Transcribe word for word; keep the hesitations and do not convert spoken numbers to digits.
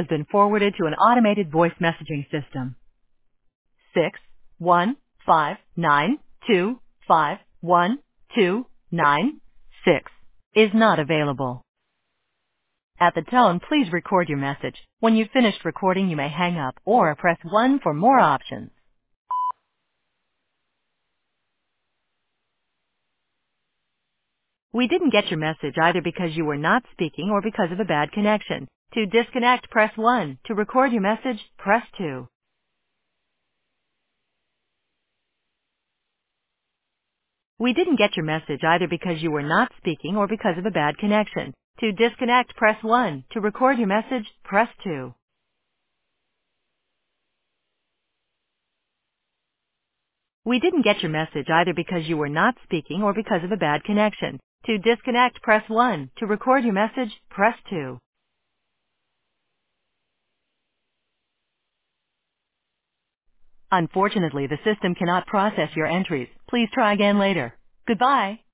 has been forwarded to an automated voice messaging system. Six one five nine two five one two nine six is not available. At the tone, please record your message. When you've finished recording, you may hang up or press one for more options. We didn't get your message either because you were not speaking or because of a bad connection. To disconnect, press one. To record your message, press two. We didn't get your message either because you were not speaking or because of a bad connection. To disconnect, press one. To record your message, press two. We didn't get your message either because you were not speaking or because of a bad connection. To disconnect, press one. To record your message, press two. Unfortunately, the system cannot process your entries. Please try again later. Goodbye.